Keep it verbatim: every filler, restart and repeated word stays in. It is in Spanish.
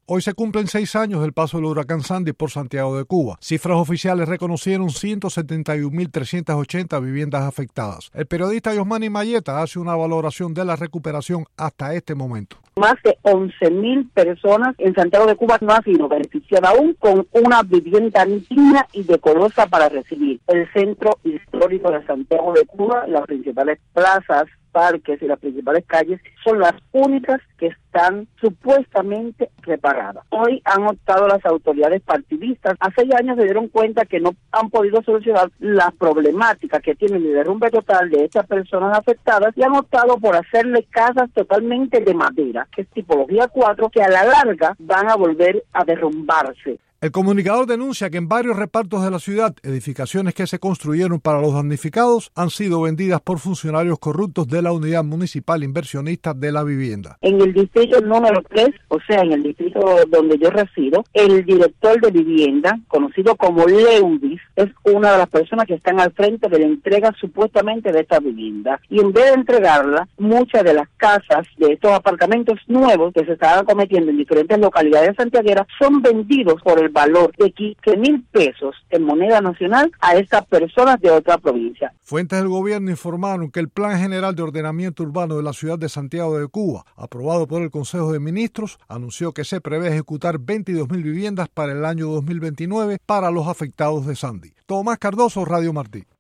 Hoy se cumplen seis años del paso del huracán Sandy por Santiago de Cuba. Cifras oficiales reconocieron ciento setenta y un mil trescientas ochenta viviendas afectadas. El periodista Yosmani Mayeta hace una valoración de la recuperación hasta este momento. Más de once mil personas en Santiago de Cuba no han sido beneficiadas aún con una vivienda digna y decorosa para recibir. El centro histórico de Santiago de Cuba, las principales plazas, parques y las principales calles son las únicas que están supuestamente reparadas. Hoy han optado las autoridades partidistas. Hace seis años se dieron cuenta que no han podido solucionar las problemáticas que tienen de derrumbe total de estas personas afectadas y han optado por hacerle casas totalmente de madera, que es tipología cuatro, que a la larga van a volver a derrumbarse. El comunicador denuncia que en varios repartos de la ciudad, edificaciones que se construyeron para los damnificados han sido vendidas por funcionarios corruptos de la Unidad Municipal Inversionista de la Vivienda. En el distrito número tres, o sea, en el distrito donde yo resido, el director de vivienda, conocido como Leudis, es una de las personas que están al frente de la entrega supuestamente de esta vivienda. Y en vez de entregarla, muchas de las casas de estos apartamentos nuevos que se estaban cometiendo en diferentes localidades santiagueras son vendidos por el valor de quince mil pesos en moneda nacional a estas personas de otra provincia. Fuentes del gobierno informaron que el Plan General de Ordenamiento Urbano de la ciudad de Santiago de Cuba, aprobado por el Consejo de Ministros, anunció que se prevé ejecutar veintidós mil viviendas para el año dos mil veintinueve para los afectados de Sandy. Tomás Cardoso, Radio Martí.